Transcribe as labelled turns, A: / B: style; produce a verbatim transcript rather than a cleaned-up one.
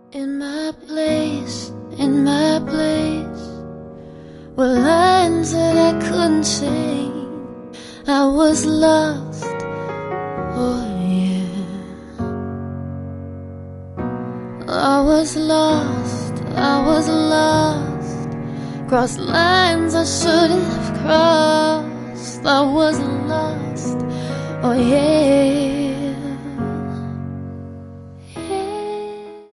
A: In my place, in my place, were lines that I couldn't say. I was lost, oh yeah. I was lost, I was lost. Crossed lines I shouldn't have crossed. I was lost, oh yeah.